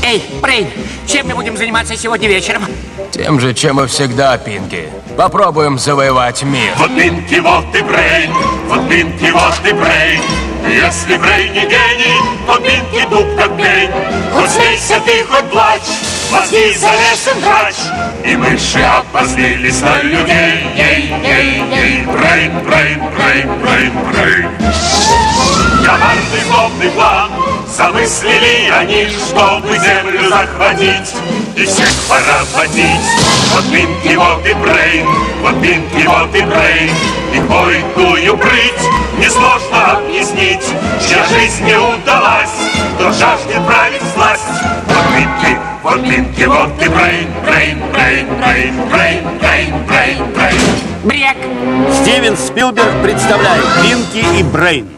Эй, Брейн, чем мы будем заниматься сегодня вечером? Тем же, чем и всегда, Пинки. Попробуем завоевать мир. Вот Пинки, вот и Брейн, вот Пинки, вот и Брейн. Если Брейн не гений, то Пинки дуб как пень. Хоть смейся ты, хоть плачь, мозги залезем врач. И мыши обозлились на людей. Ей-ей-ей, Брейн, Брейн, Брейн, Брейн, Брейн. Коварный злобный план замыслили они, чтобы землю захватить и всех поработить. Вот Пинки, вот и Брейн, вот Пинки, вот и Брейн. Их бойкую прыть несложно объяснить, чья жизнь не удалась, кто жаждет править власть. Вот Пинки, вот и Брейн, Брейн, Брейн, Брейн, Брейн, Брейн, Брейн, Брейн. Брек. Стивен Спилберг представляет Пинки и Брейн.